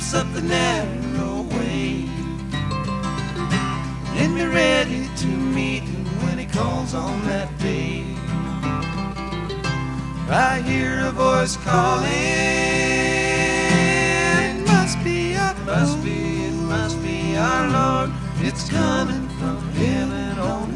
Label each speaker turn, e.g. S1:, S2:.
S1: pass up the narrow way and be ready to meet him when he calls on that day. I hear a voice calling, it must be our Lord, it's coming from heaven on